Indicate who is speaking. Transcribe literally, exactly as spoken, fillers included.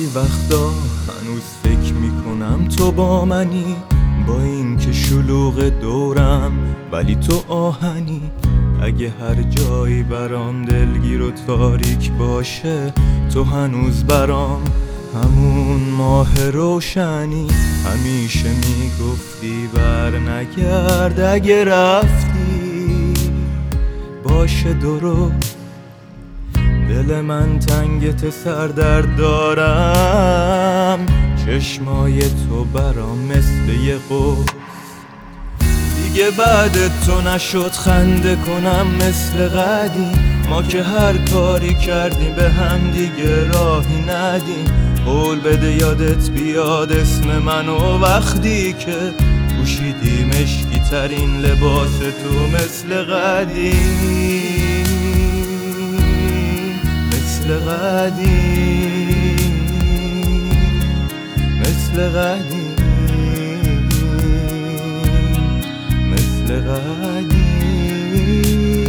Speaker 1: بعضی وقتا هنوز فکر میکنم تو با منی، با این که شلوغ دورم ولی تو آهنی. اگه هر جایی برام دلگیر و تاریک باشه تو هنوز برام همون ماه روشنی. همیشه میگفتی بر نگرد اگه رفتی باشه درست، دل من تنگت سردرد دارم، چشمای تو برام مثل یه قوس. دیگه بعد تو نشد خنده کنم مثل قدیم، ما که هر کاری کردیم به هم دیگه راهی ندیم. قول بده یادت بیاد اسم منو وقتی که پوشیدی مشکی ترین لباس تو مثل قدیم، مثل قدیم، مثل قدیم، مثل قدیم.